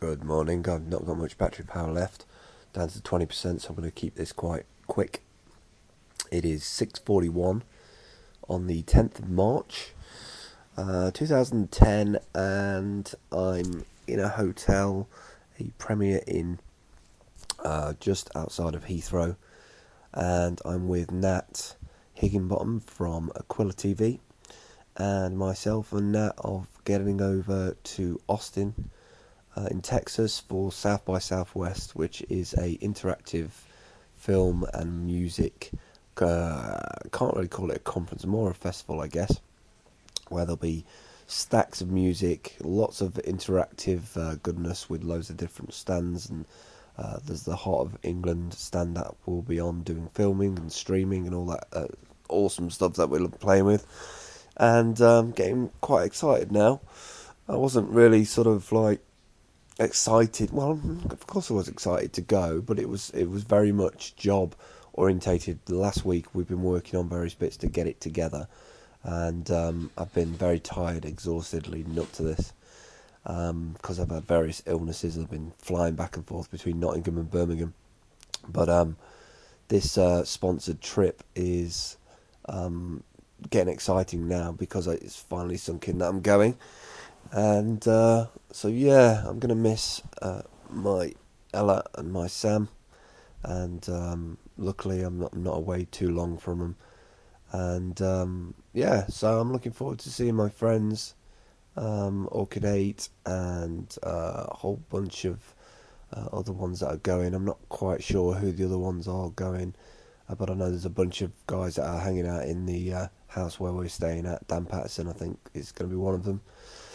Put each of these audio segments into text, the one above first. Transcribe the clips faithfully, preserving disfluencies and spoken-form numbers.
Good morning. I've not got much battery power left, down to twenty percent, so I'm going to keep this quite quick. It is six forty-one on the tenth of March, uh, two thousand ten, and I'm in a hotel, a Premier Inn, uh, just outside of Heathrow, and I'm with Nat Higginbottom from Aquila T V, and myself and Nat of getting over to Austin, Uh, in Texas for South by Southwest, which is a interactive film and music. Uh, can't really call it a conference, more a festival, I guess, where there'll be stacks of music, lots of interactive uh, goodness with loads of different stands, and uh, there's the Heart of England stand that will be on doing filming and streaming and all that uh, awesome stuff that we're playing with, and um, getting quite excited now. I wasn't really sort of like excited. Well, of course I was excited to go, but it was it was very much job orientated. Last week we've been working on various bits to get it together, and um, I've been very tired, exhausted leading up to this, because um, I've had various illnesses. I've been flying back and forth between Nottingham and Birmingham, but um, this uh, sponsored trip is um, getting exciting now because it's finally sunk in that I'm going. And uh, so yeah, I'm gonna miss uh, my Ella and my Sam, and um, luckily I'm not I'm not away too long from them. And um, yeah, so I'm looking forward to seeing my friends, um, Orchid Eight, and uh, a whole bunch of uh, other ones that are going. I'm not quite sure who the other ones are going, uh, but I know there's a bunch of guys that are hanging out in the uh, house where we're staying at. Dan Patterson, I think, is going to be one of them.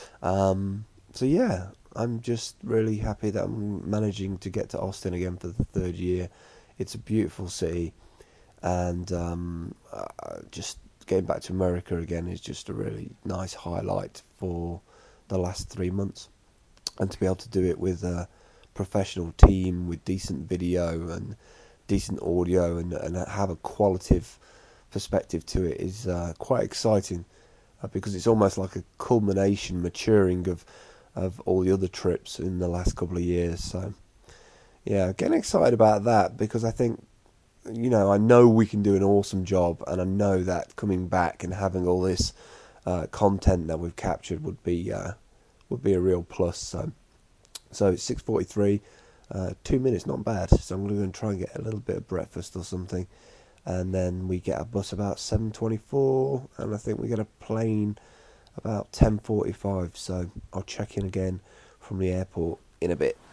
Um, so yeah, I'm just really happy that I'm managing to get to Austin again for the third year. It's a beautiful city, and um, uh, just getting back to America again is just a really nice highlight for the last three months. And to be able to do it with a professional team with decent video and decent audio and, and have a qualitative perspective to it is uh, quite exciting. Uh, because it's almost like a culmination, maturing of of all the other trips in the last couple of years. So, yeah, getting excited about that because I think, you know, I know we can do an awesome job, and I know that coming back and having all this uh, content that we've captured would be uh, would be a real plus. So, so it's six forty-three, uh, two minutes, not bad. So I'm going to try and get a little bit of breakfast or something. And then we get a bus about seven twenty-four, and I think we get a plane about ten forty-five, so I'll check in again from the airport in a bit.